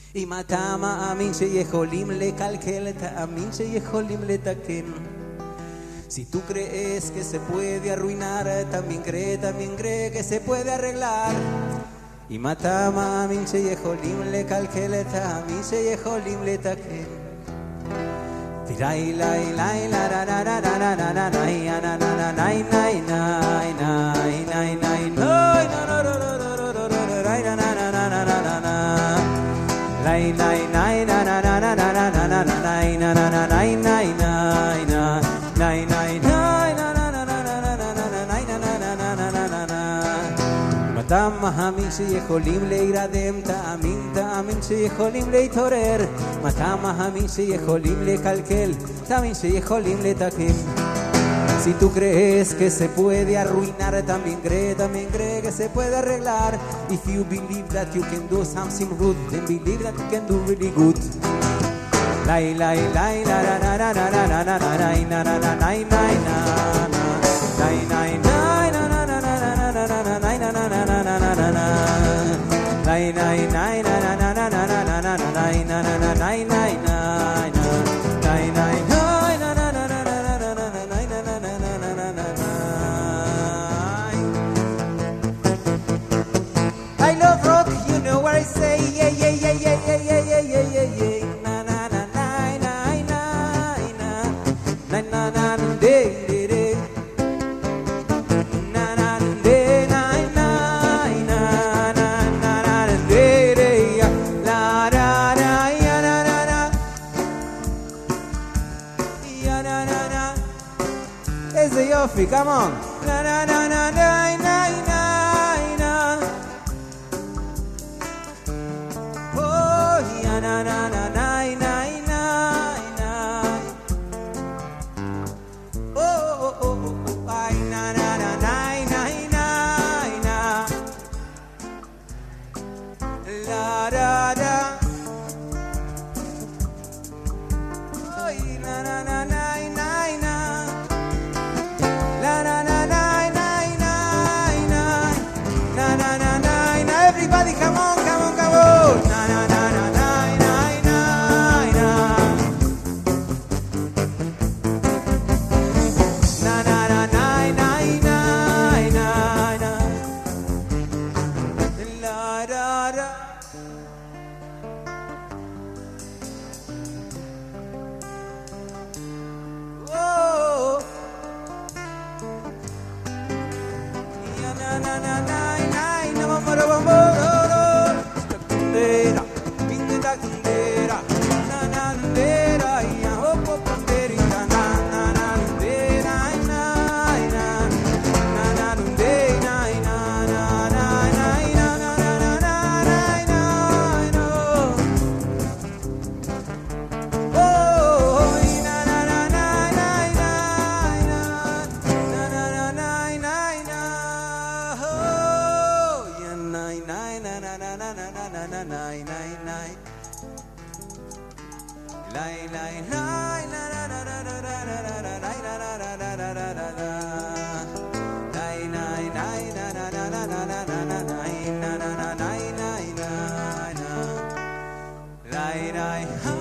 אם אתה מאמין שיכולים לקלקל, תאמין שיכולים לתקן. Si tú crees que se puede arruinar, también cree que se puede arreglar. אם אתה מאמין שיכולים לקלקל, תאמין שיכולים לתקן. תיראי לי לי לה לה לה לה לה לה לה לה לה לה לה אתה מאמין שיכולים להירדם, תאמין שיכולים להתעורר. אתה מאמין שיכולים לקלקל, תאמין שיכולים לתקן. Si tú crees que se puede arruinar, también cree que se puede arreglar. If you believe that you can do something good, then believe that you can do really good. Lai lai lai la la la la la la la la la la la la la la I love rock, you know what I say, yeah, yeah, yeah, yeah, yeah, yeah, yeah, yeah, yeah, yeah. Na na na na na na na na na na de de de. Na na de na na na na na na de de ya. La da da ya na na na. Ya na na na. איזה יופי, come on. Na na na na na na na. Na na na na na na na. Oh oh oh oh. Ay na na na na na na na. La da da. Ay na na na na na na. La na na na na na na. Na na na na na. Everybody come on, come on, come on. Na na na na. I